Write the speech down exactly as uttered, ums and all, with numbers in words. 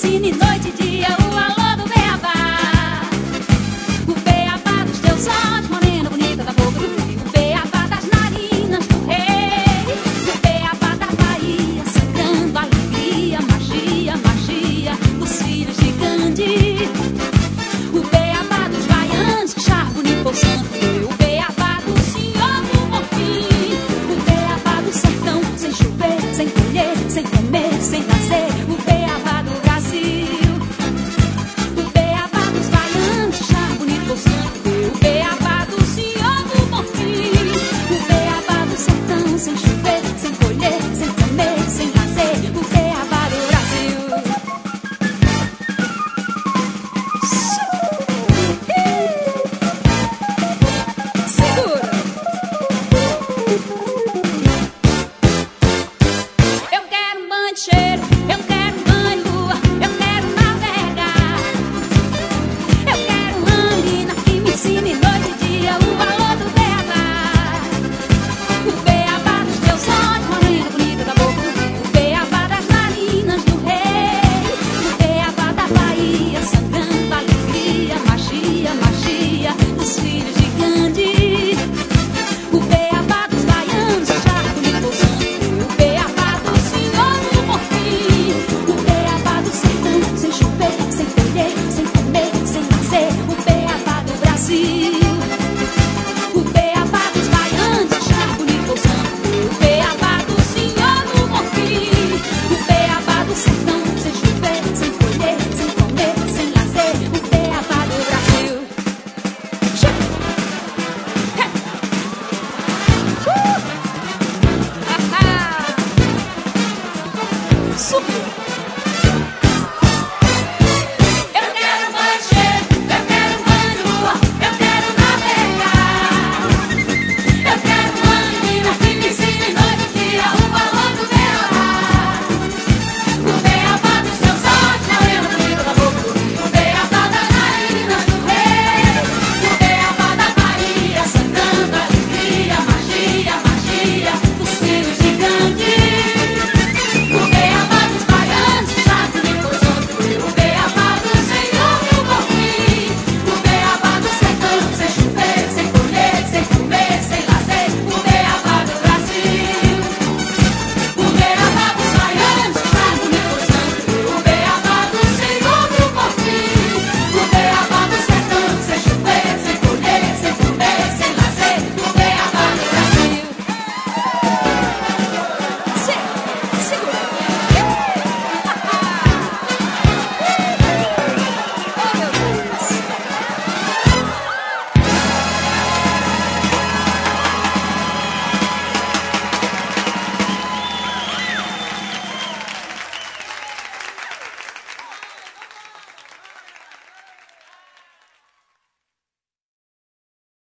ensine noite e dia o alô do beabá. O beabá dos teus olhos, morena bonita da boca do rei. O beabá das narinas do rei. O beabá da Bahia, sacando alegria, magia, magia dos filhos de Gandhi. O beabá dos baianos, que char bonito ou santo. O beabá do senhor do Bonfim. O beabá do sertão, sem chover, sem colher, sem comer, sem nascer. O beabá do Brasil. O beabá dos baianos, que char bonito ou santo. O beabá do senhor do Bonfim. O beabá do sertão, sem chover, sem colher, sem comer, sem nascer. O beabá do Brasil. Segura! Eu quero um banho de cheiro, eu quero um banho de lua, eu quero navegar. Eu quero uma menina que me ensine noite e dia o valor do beabá. O beabá dos teus olhos, morena bonita da boca do rei. O beabá das narinas do rei. O beabá da Bahia, sangrando alegria, magia, magia dos filhos de Gandhi. O beabá dos baianos, char bonito ou santo. O beabá do senhor do Bonfim. O beabá do sertão, sem chover, sem colher, sem comer, sem nascer. O beabá do Brasil. O beabá dos baianos, char bonito ou santo. O beabá do senhor do Bonfim. O beabá do sertão, sem chover, sem colher, sem comer, sem nascer. O beabá do Brasil. Chega! Subiu!